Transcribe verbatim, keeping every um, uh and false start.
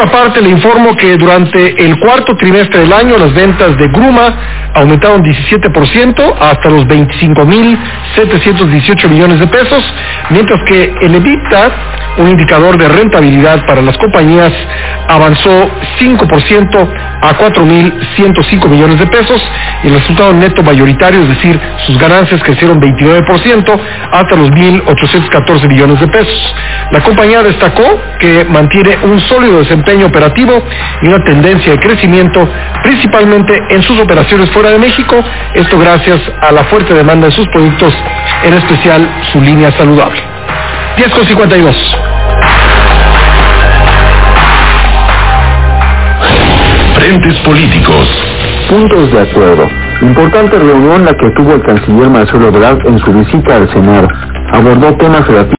Aparte, le informo que durante el cuarto trimestre del año las ventas de Gruma aumentaron diecisiete por ciento hasta los veinticinco mil setecientos dieciocho millones de pesos, mientras que el EBITDA, un indicador de rentabilidad para las compañías, avanzó cinco por ciento a cuatro mil ciento cinco millones de pesos, y el resultado neto mayoritario, es decir, sus ganancias, crecieron veintinueve por ciento hasta los mil ochocientos catorce millones de pesos. La compañía destacó que mantiene un sólido desempeño operativo y una tendencia de crecimiento, principalmente en sus operaciones fuera de México, esto gracias a la fuerte demanda de sus productos, en especial su línea saludable. diez con cincuenta y dos. Frentes políticos. Puntos de acuerdo. Importante reunión la que tuvo el canciller Marcelo Ebrard en su visita al Senado. Abordó temas relativos